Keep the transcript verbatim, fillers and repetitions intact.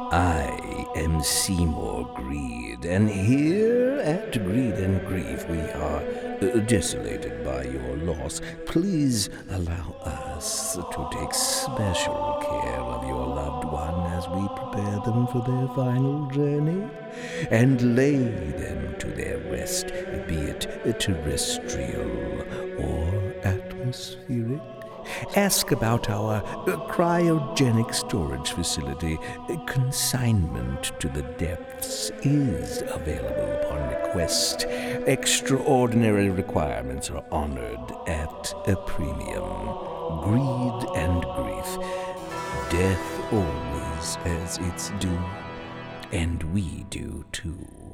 I am Seymour Greed, and here at Greed and Grief we are uh, desolated by your loss. Please allow us to take special care of your loved one as we prepare them for their final journey and lay them to their rest, be it terrestrial or atmospheric. Ask about our uh, cryogenic storage facility. Consignment to the depths is available upon request. Extraordinary requirements are honored at a premium. Greed and grief. Death always has its due, and we do too.